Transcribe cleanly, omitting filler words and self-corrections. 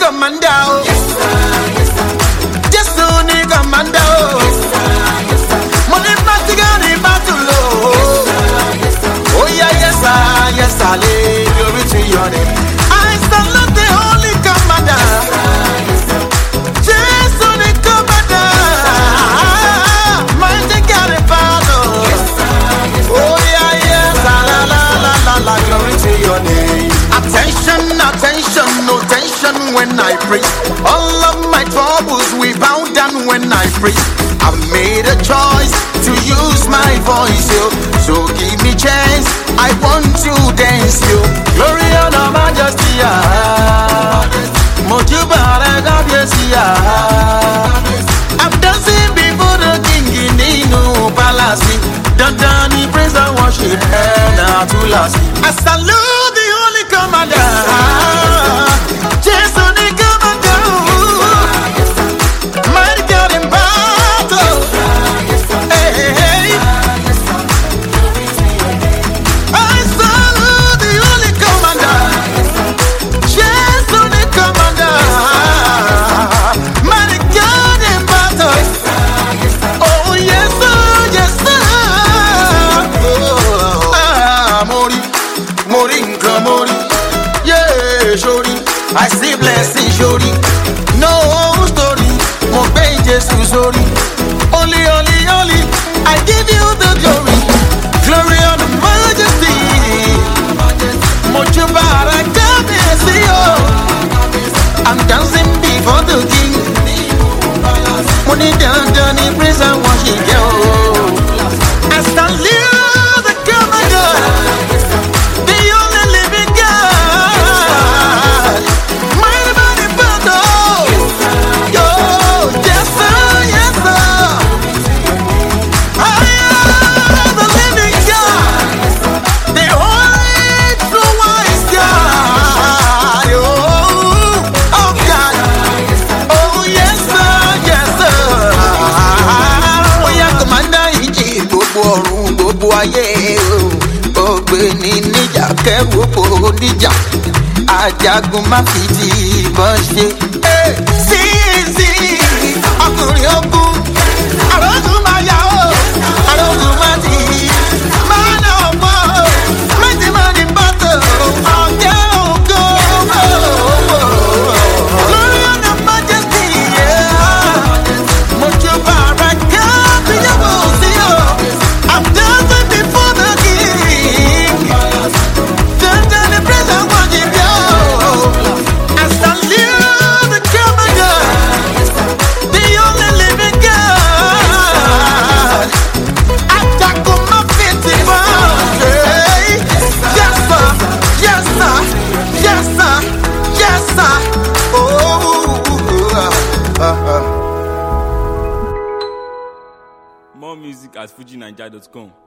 commander. Just only commander. Money plastic and the battle. Oh yeah, yes sir, glory to your name. I salute the holy commander. Just only commander. Mighty God and Father. Oh yeah, yes, la, glory to your name. Attention, no tension when I pray. All of my troubles we bow down when I pray. I've made a choice to use my voice, yo. So give me chance, I want to dance, yo. Glory and majesty, Mojubara God, yes, I'm dancing before the king in the palace. Dandani praise and worship and to last. I salute the holy commander. Jesus the commander. Mighty God in battle. Hey. I salute the holy commander. Jesus the commander. Mighty God in battle. Oh yes sir, yes sir. Mori, yeah, shori. I see blessing, shori. No story, mo pay Jesus, sorry. Only, I give you the glory. Glory and majesty. Mojubara Kabesi, I'm dancing before the king. Money done in praise and worship, yo. I salute the commander. Gbogbo ayé ògbéni níjà kẹrù òpó níjà ajagun má fi ti ìbọn ṣe. sí ọkùnrin ogun àrògùn máa yá o àrògùn má ti máa nà ọmọ méjì máa ní bàtò ọ̀gẹ́ ògo lórí ọ̀nà majesty mo jọ bàrà ká bíyàwó sí o. I'm dancing before the king. Dancing in praise and worship, yo. I salute the commander, the only living God. I talk on my feet in yes sir, yes sir, yes sir, yes sir. More music at FujiNiger.com.